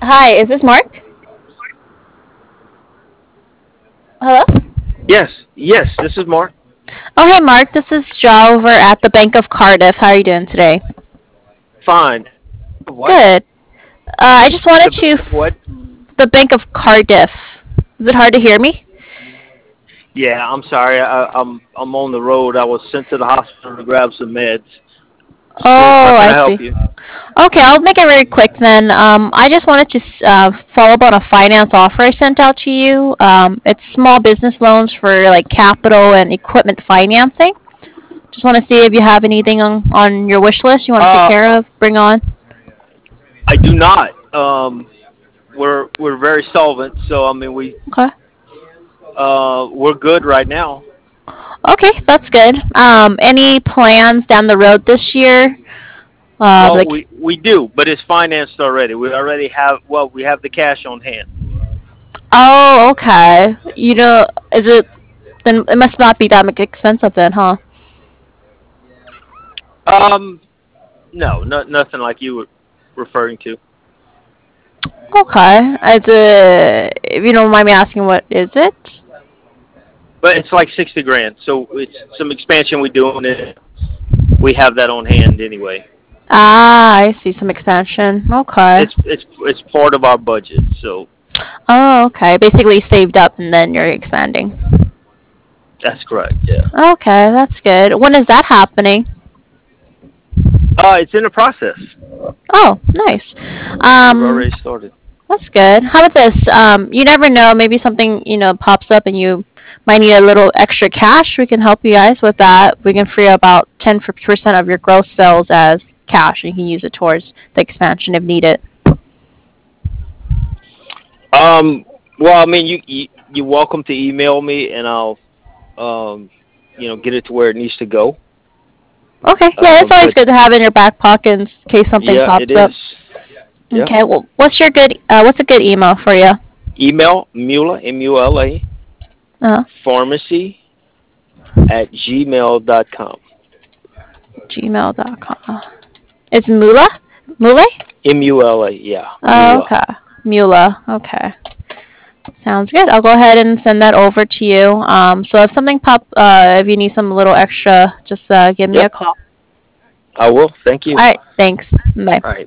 Hi, is this Mark? Hello? Yes, yes, this is Mark. Oh, hey, Mark. This is Jaw over at the Bank of Cardiff. How are you doing today? Fine. What? Good. I just wanted The to. what? The Bank of Cardiff. Is it hard to hear me? Yeah, I'm sorry. I'm on the road. I was sent to the hospital to grab some meds. So how Oh, can I I help see. you? Okay, I'll make it very quick then. I just wanted to follow up on a finance offer I sent out to you. It's small business loans for like capital and equipment financing. Just want to see if you have anything on your wish list you want to take Uh, care of, bring on. I do not. We're very solvent, so I mean Okay. we're good right now. Okay, that's good. Any plans down the road this year? Well, Like, we do, but it's financed already. We already have. Well, we have the cash on hand. oh, okay. You know, is it then? It must not be that much expensive then, huh? Um, no, nothing like you were referring to. Okay. Is it? If you don't mind me asking, what is it? But it's like 60 grand. So it's some expansion we do, and we have that on hand anyway. Ah, I see some expansion. Okay. It's part of our budget. So Oh, okay. Basically saved up and then you're expanding. that's correct. Yeah. Okay, that's good. When is that happening? It's in the process. Oh, nice. We've Um, already started. That's good. How about this? You never know. Maybe something pops up and you might need a little extra cash. We can help you guys with that. We can free about 10% of your gross sales as cash, and you can use it towards the expansion if needed. Um. Well, I mean, you're welcome to email me, and I'll um, get it to where it needs to go. Okay. Yeah, it's always But good to have in your back pocket in case something yeah, it pops is. up. Yeah. Okay. Well, what's a good email for you? Email Mula MULA Uh, pharmacy at gmail.com. gmail.com. It's Mula? Mule? MULA. Yeah. Oh, Mula. okay. Mula. Okay. Sounds good. I'll go ahead and send that over to you. So if you need some little extra, just give me a Yep. call. I will. Thank you. All right. Thanks. Bye. All right.